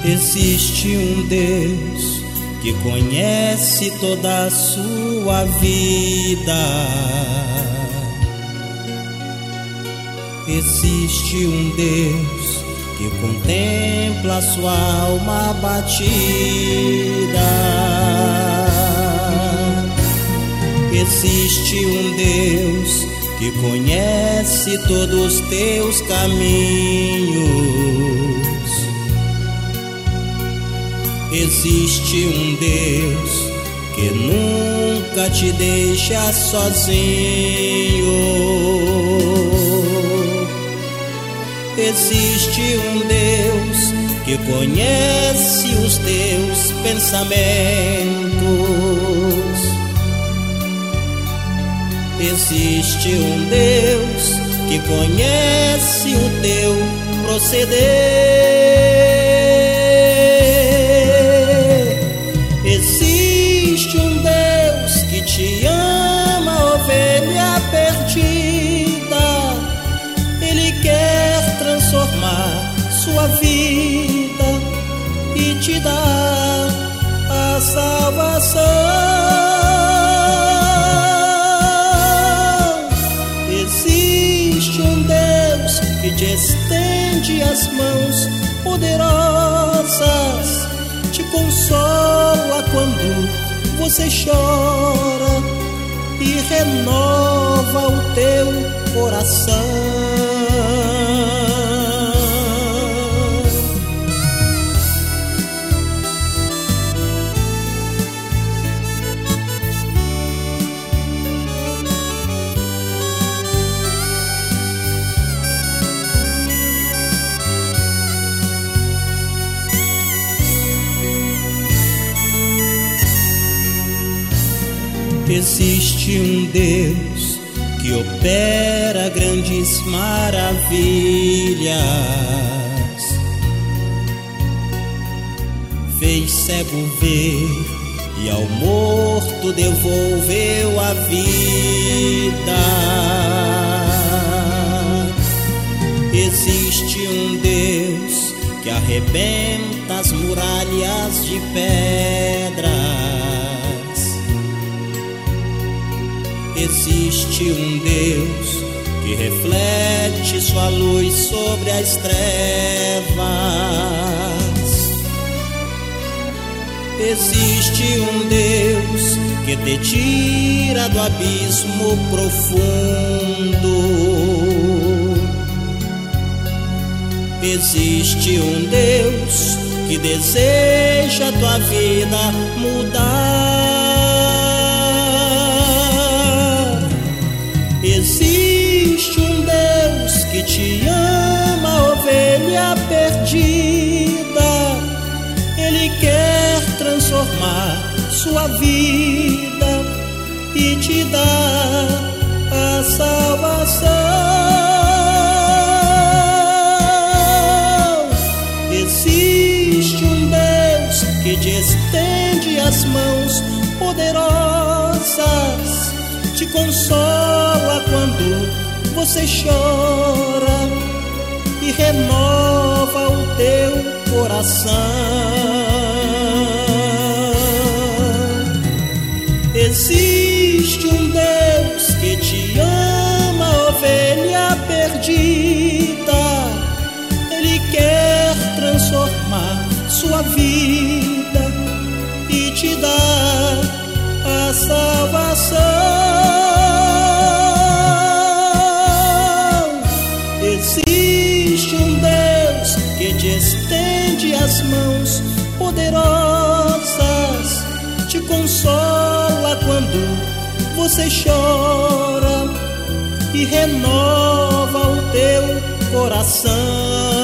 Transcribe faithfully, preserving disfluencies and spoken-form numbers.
Existe um Deus que conhece toda a sua vida. Existe um Deus que contempla a sua alma abatida. Existe um Deus que conhece todos os teus caminhos. Existe um Deus que nunca te deixa sozinho. Existe um Deus que conhece os teus pensamentos. Existe um Deus que conhece o teu proceder. Existe um Deus que te ama, ovelha perdida. Ele quer transformar sua vida e te dar a salvação. Existe um Deus que te estende as mãos poderosas, te consola quando você chora e renova o teu coração. Existe um Deus que opera grandes maravilhas. Fez cego ver e ao morto devolveu a vida. Existe um Deus que arrebenta as muralhas de pedra. Existe um Deus que reflete sua luz sobre as trevas. Existe um Deus que te tira do abismo profundo. Existe um Deus que deseja tua vida mudar. Existe um Deus que te ama, ovelha perdida. Ele quer transformar sua vida e te dar a salvação. Existe um Deus que te estende as mãos poderosas, te consola quando você chora e renova o teu coração. Existe um Deus que te ama, ovelha perdida. Ele quer transformar sua vida e te dar a salvação. Existe um Deus que te estende as mãos poderosas, te consola quando você chora e renova o teu coração.